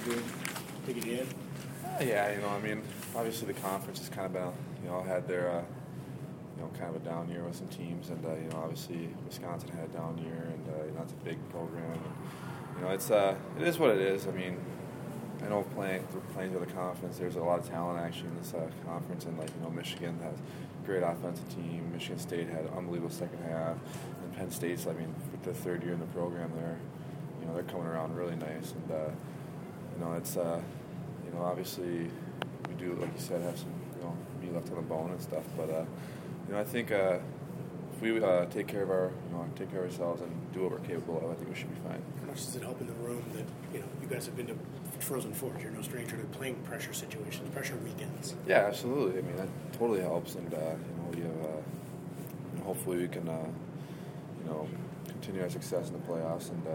good to get in? Yeah, I mean, obviously the conference has kind of been, had their, kind of a down year with some teams, and obviously Wisconsin had a down year, and it's a big program. And, it is what it is. I mean, I know playing through the conference, there's a lot of talent actually in this conference, and Michigan has a great offensive team. Michigan State had an unbelievable second half, and Penn State's, I mean, with the third year in the program, they're coming around really nice, and it's obviously we do, like you said, have some meat left on the bone and stuff, but I think if we take care of ourselves and do what we're capable of, I think we should be fine. How much does it help in the room that you guys have been to Frozen Forge? You're no stranger to playing pressure situations, pressure weekends. Yeah, absolutely. I mean, that totally helps, and we have hopefully we can continue our success in the playoffs, and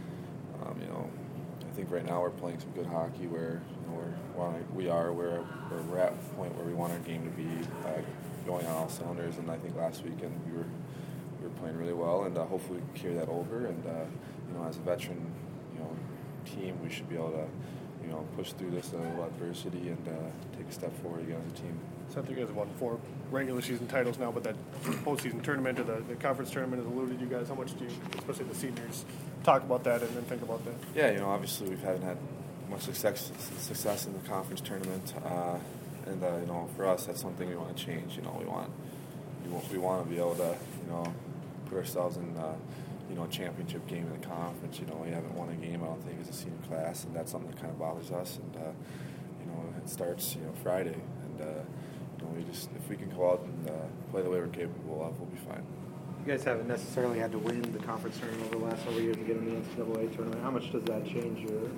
I think right now we're playing some good hockey where we're at a point where we want our game to be going on all cylinders, and I think last weekend we were playing really well, and hopefully we can carry that over, and as a veteran team, we should be able to push through this little adversity and take a step forward again as a team. So I think you guys have won 4 regular season titles now, but that postseason tournament or the conference tournament has eluded you guys. How much do you, especially the seniors, talk about that and then think about that? Yeah, obviously we haven't had much success in the conference tournament, and for us that's something we want to change. We want to be able to put ourselves in a championship game in the conference. We haven't won a game, I don't think, as a senior class, and that's something that kind of bothers us. And it starts Friday, and we just, if we can go out and play the way we're capable of, we'll be fine. You guys haven't necessarily had to win the conference tournament over the last several years to get in the NCAA tournament. How much does that change your